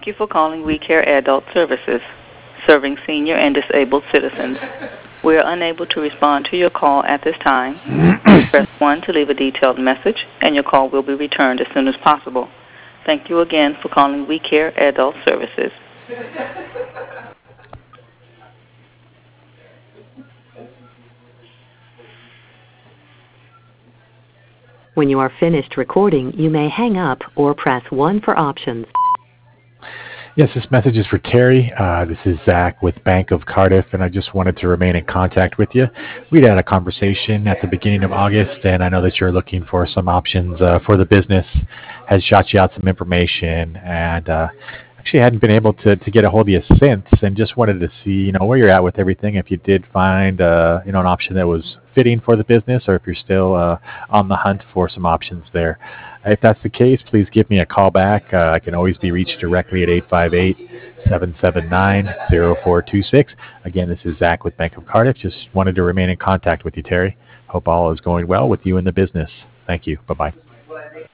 Thank you for calling We Care Adult Services, serving senior and disabled citizens. We are unable to respond to your call at this time. Please press 1 to leave a detailed message, and your call will be returned as soon as possible. Thank you again for calling We Care Adult Services. When you are finished recording, you may hang up or press 1 for options. Yes, this message is for Terry. This is Zach with Bank of Cardiff, and I just wanted to remain in contact with you. We'd had a conversation at the beginning of August, and I know that you're looking for some options for the business. Had shot you out some information, and actually hadn't been able to get a hold of you since, and just wanted to see where you're at with everything. If you did find an option that was fitting for the business, or if you're still on the hunt for some options there. If that's the case, please give me a call back. I can always be reached directly at 858-779-0426. Again, this is Zach with Bank of Cardiff. Just wanted to remain in contact with you, Terry. Hope all is going well with you in the business. Thank you. Bye-bye.